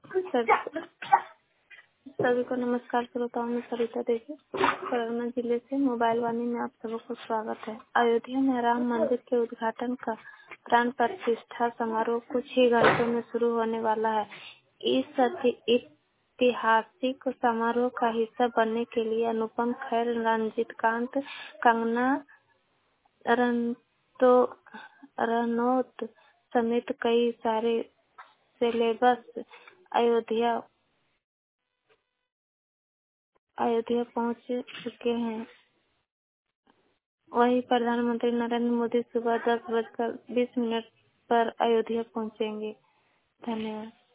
Sir, सभी को नमस्कार। श्रोताओं में सरिता देवी, कोडरमा जिले से मोबाइल वाणी में आप सबको स्वागत है। अयोध्या में राम मंदिर के उद्घाटन का प्राण प्रतिष्ठा समारोह कुछ ही घंटों में शुरू होने वाला है। इस ऐतिहासिक समारोह का हिस्सा बनने के लिए अनुपम खेर, रंजीत कांत, कंगना रनौत समेत कई सारे सेलेब्स अयोध्या पहुंच चुके हैं। वहीं प्रधानमंत्री नरेंद्र मोदी सुबह 10:20 पर अयोध्या पहुंचेंगे। धन्यवाद।